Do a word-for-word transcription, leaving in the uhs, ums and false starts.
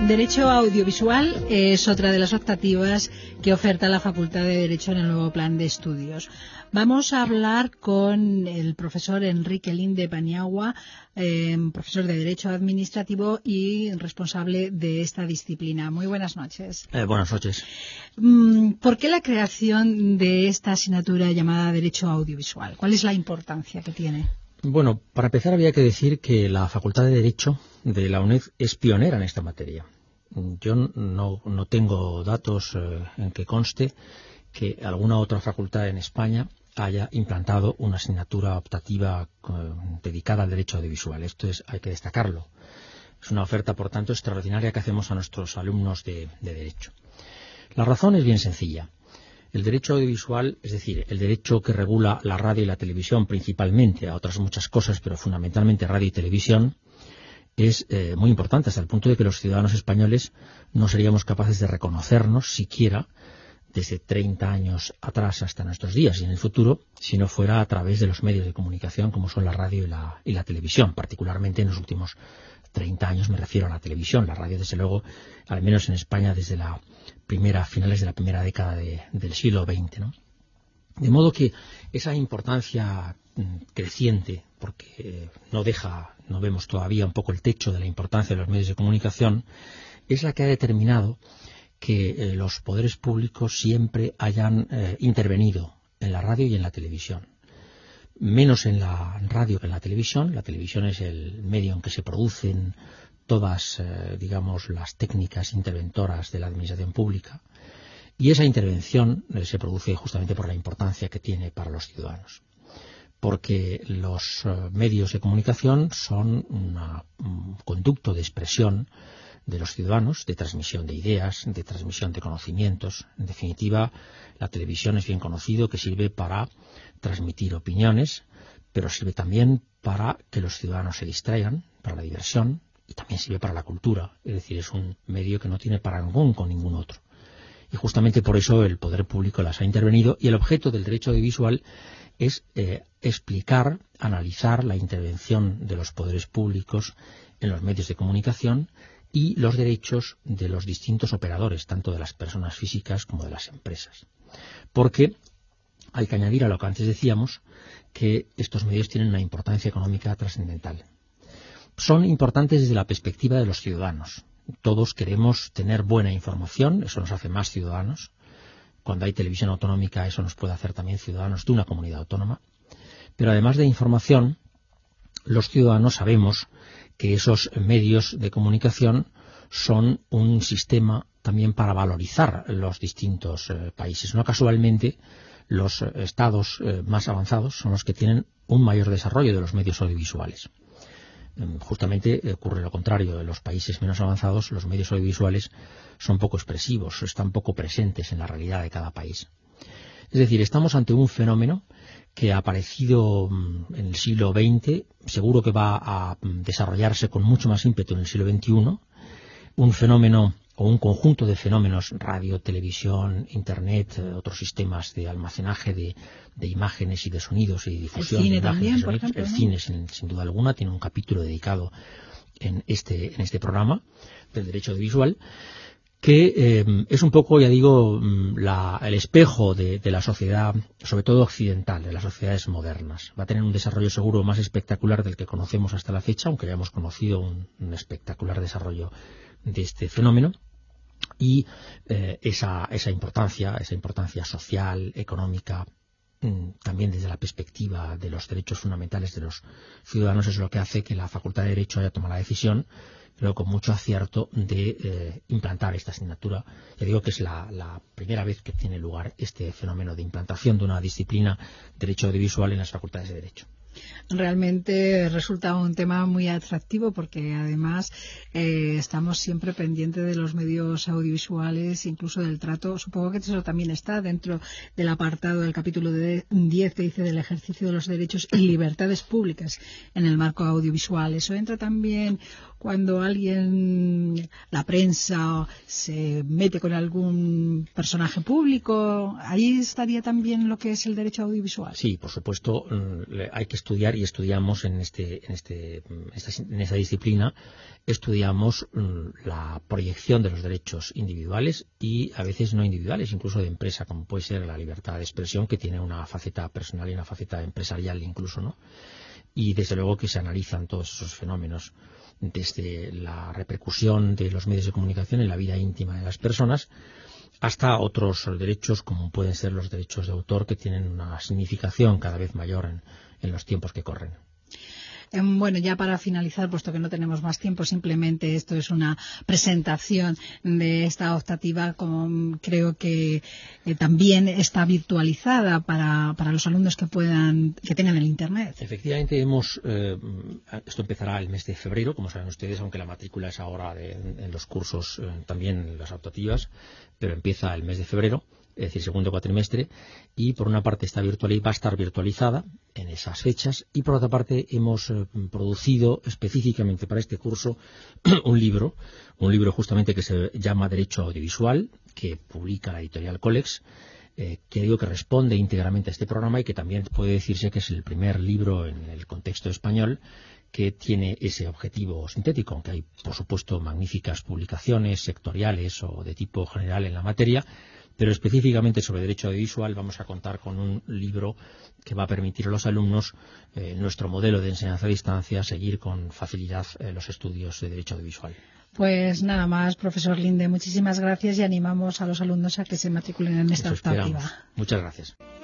Derecho audiovisual es otra de las optativas que oferta la Facultad de Derecho en el nuevo plan de estudios. Vamos a hablar con el profesor Enrique Linde Paniagua, eh, profesor de Derecho Administrativo y responsable de esta disciplina. Muy buenas noches. Eh, buenas noches. ¿Por qué la creación de esta asignatura llamada Derecho Audiovisual? ¿Cuál es la importancia que tiene? Bueno, para empezar había que decir que la Facultad de Derecho de la UNED es pionera en esta materia. Yo no, no tengo datos eh, en que conste que alguna otra facultad en España haya implantado una asignatura optativa eh, dedicada al derecho audiovisual. Esto es, hay que destacarlo. Es una oferta, por tanto, extraordinaria que hacemos a nuestros alumnos de, de Derecho. La razón es bien sencilla. El derecho audiovisual, es decir, el derecho que regula la radio y la televisión principalmente, a otras muchas cosas, pero fundamentalmente radio y televisión, es eh, muy importante hasta el punto de que los ciudadanos españoles no seríamos capaces de reconocernos siquiera desde treinta años atrás hasta nuestros días y en el futuro si no fuera a través de los medios de comunicación como son la radio y la, y la televisión. Particularmente en los últimos treinta años me refiero a la televisión. La radio, desde luego, al menos en España desde la primera, finales de la primera década de, del siglo veinte, ¿no? De modo que esa importancia creciente, porque no deja, no vemos todavía un poco el techo de la importancia de los medios de comunicación, es la que ha determinado que eh, los poderes públicos siempre hayan eh, intervenido en la radio y en la televisión. Menos en la radio que en la televisión. La televisión es el medio en que se producen todas, eh, digamos, las técnicas interventoras de la administración pública. Y esa intervención eh, se produce justamente por la importancia que tiene para los ciudadanos. Porque los uh, medios de comunicación son una, un conducto de expresión de los ciudadanos, de transmisión de ideas, de transmisión de conocimientos. En definitiva, la televisión es bien conocido que sirve para transmitir opiniones, pero sirve también para que los ciudadanos se distraigan, para la diversión, y también sirve para la cultura. Es decir, es un medio que no tiene parangón con ningún otro. Y justamente por eso el poder público las ha intervenido, y el objeto del derecho audiovisual es eh, explicar, analizar la intervención de los poderes públicos en los medios de comunicación y los derechos de los distintos operadores, tanto de las personas físicas como de las empresas. Porque hay que añadir a lo que antes decíamos que estos medios tienen una importancia económica trascendental. Son importantes desde la perspectiva de los ciudadanos. Todos queremos tener buena información, eso nos hace más ciudadanos. Cuando hay televisión autonómica, eso nos puede hacer también ciudadanos de una comunidad autónoma. Pero además de información, los ciudadanos sabemos que esos medios de comunicación son un sistema también para valorizar los distintos eh, países. No casualmente, los eh, estados eh, más avanzados son los que tienen un mayor desarrollo de los medios audiovisuales. Justamente ocurre lo contrario. En los países menos avanzados los medios audiovisuales son poco expresivos, están poco presentes en la realidad de cada país. Es decir, estamos ante un fenómeno que ha aparecido en el siglo veinte, seguro que va a desarrollarse con mucho más ímpetu en el siglo veintiuno, un fenómeno o un conjunto de fenómenos, radio, televisión, internet, otros sistemas de almacenaje de, de imágenes y de sonidos y difusión. El cine de también, por sonidos. ejemplo, El ¿no? cine, sin, sin duda alguna, tiene un capítulo dedicado en este, en este programa del derecho audiovisual, que eh, es un poco, ya digo, la, el espejo de, de la sociedad, sobre todo occidental, de las sociedades modernas. Va a tener un desarrollo seguro más espectacular del que conocemos hasta la fecha, aunque ya hemos conocido un, un espectacular desarrollo de este fenómeno. Y eh, esa, esa importancia, esa importancia social, económica, mmm, también desde la perspectiva de los derechos fundamentales de los ciudadanos, es lo que hace que la Facultad de Derecho haya tomado la decisión, pero con mucho acierto, de eh, implantar esta asignatura. Ya digo que es la, la primera vez que tiene lugar este fenómeno de implantación de una disciplina derecho audiovisual en las facultades de Derecho. Realmente resulta un tema muy atractivo porque además eh, estamos siempre pendientes de los medios audiovisuales, incluso del trato. Supongo que eso también está dentro del apartado del capítulo de diez que dice del ejercicio de los derechos y libertades públicas en el marco audiovisual. Eso entra también cuando alguien, la prensa, se mete con algún personaje público. Ahí estaría también lo que es el derecho audiovisual. Sí, por supuesto, hay que estudiar y estudiamos en este en este esta, en esta disciplina estudiamos la proyección de los derechos individuales y a veces no individuales, incluso de empresa, como puede ser la libertad de expresión, que tiene una faceta personal y una faceta empresarial incluso, ¿no? Y desde luego que se analizan todos esos fenómenos, desde la repercusión de los medios de comunicación en la vida íntima de las personas hasta otros derechos como pueden ser los derechos de autor, que tienen una significación cada vez mayor en, en los tiempos que corren. Bueno, ya para finalizar, puesto que no tenemos más tiempo, simplemente esto es una presentación de esta optativa, como creo que eh, también está virtualizada para, para los alumnos que puedan que tengan el Internet. Efectivamente, hemos eh, esto empezará el mes de febrero, como saben ustedes, aunque la matrícula es ahora de, en los cursos, eh, también en las optativas, pero empieza el mes de febrero, es decir, segundo cuatrimestre, y por una parte está virtual y va a estar virtualizada en esas fechas, y por otra parte hemos eh, producido específicamente para este curso un libro, un libro justamente que se llama Derecho Audiovisual, que publica la editorial Colex, eh, que digo que responde íntegramente a este programa y que también puede decirse que es el primer libro en el contexto español que tiene ese objetivo sintético, aunque hay, por supuesto, magníficas publicaciones sectoriales o de tipo general en la materia, pero específicamente sobre derecho audiovisual vamos a contar con un libro que va a permitir a los alumnos, eh, nuestro modelo de enseñanza a distancia, seguir con facilidad eh, los estudios de derecho audiovisual. Pues nada más, profesor Linde, muchísimas gracias y animamos a los alumnos a que se matriculen en esta optativa. Muchas gracias.